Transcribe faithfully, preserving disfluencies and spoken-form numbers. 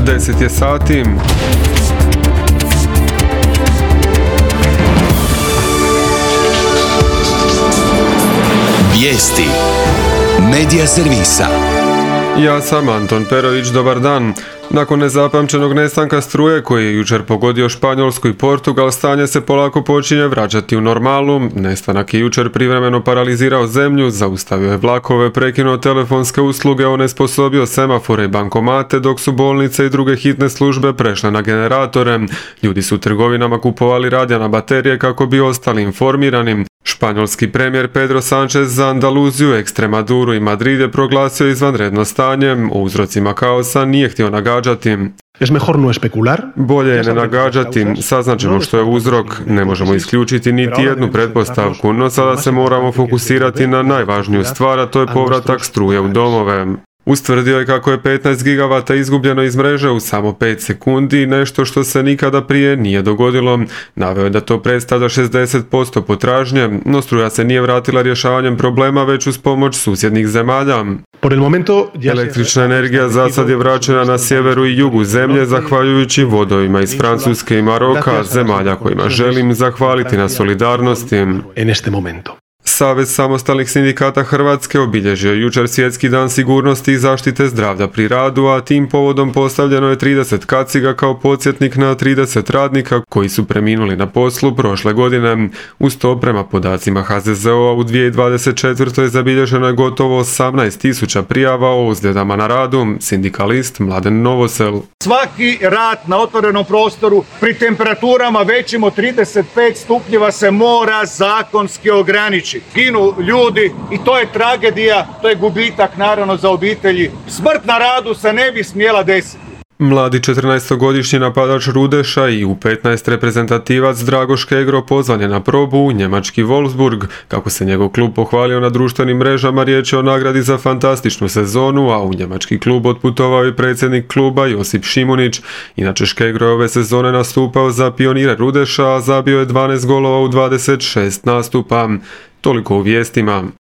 deset je sati. Vijesti Medija servisa. Ja sam Anton Perović, dobar dan. Nakon nezapamćenog nestanka struje koji je jučer pogodio Španjolsku i Portugal, stanje se polako počinje vraćati u normalu. Nestanak je jučer privremeno paralizirao zemlju, zaustavio je vlakove, prekinuo telefonske usluge, onesposobio semafore i bankomate, dok su bolnice i druge hitne službe prešle na generatore. Ljudi su u trgovinama kupovali radijane baterije kako bi ostali informirani. Španjolski premijer Pedro Sánchez za Andaluziju, Ekstremaduru i Madrid je proglasio izvanredno stanje. O uzrocima kaosa nije htio nagađati. Bolje je ne nagađati, saznaćemo što je uzrok, ne možemo isključiti niti jednu pretpostavku, no sada se moramo fokusirati na najvažniju stvar, a to je povratak struje u domove. Ustvrdio je kako je petnaest gigavata izgubljeno iz mreže u samo pet sekundi, nešto što se nikada prije nije dogodilo. Naveo je da to predstavlja šezdeset posto potražnje, no struja se nije vratila rješavanjem problema već uz pomoć susjednih zemalja. Električna energija za sad je vraćena na sjeveru i jugu zemlje zahvaljujući vodovima iz Francuske i Maroka, zemalja kojima želim zahvaliti na solidarnosti. Savez samostalnih sindikata Hrvatske obilježio je jučer Svjetski dan sigurnosti i zaštite zdravlja pri radu, a tim povodom postavljeno je trideset kaciga kao podsjetnik na trideset radnika koji su preminuli na poslu prošle godine. Uz to, prema podacima H Z Z O-a, u dvije tisuće dvadeset četvrtoj zabilježeno je gotovo osamnaest tisuća prijava o ozljedama na radu. Sindikalist Mladen Novosel. Svaki rad na otvorenom prostoru pri temperaturama većim od trideset pet stupnjeva se mora zakonski ograničiti. Ginu ljudi i to je tragedija, to je gubitak naravno za obitelji. Smrt na radu se ne bi smjela desiti. Mladi četrnaestogodišnji napadač Rudeša i U petnaest reprezentativac Drago Škegro pozvan je na probu u njemački Wolfsburg. Kako se njegov klub pohvalio na društvenim mrežama, riječ je o nagradi za fantastičnu sezonu, a u njemački klub otputovao je predsjednik kluba Josip Šimunić. Inače, Škegro je ove sezone nastupao za pionire Rudeša, a zabio je dvanaest golova u dvadeset šest nastupa. Toliko u vijestima.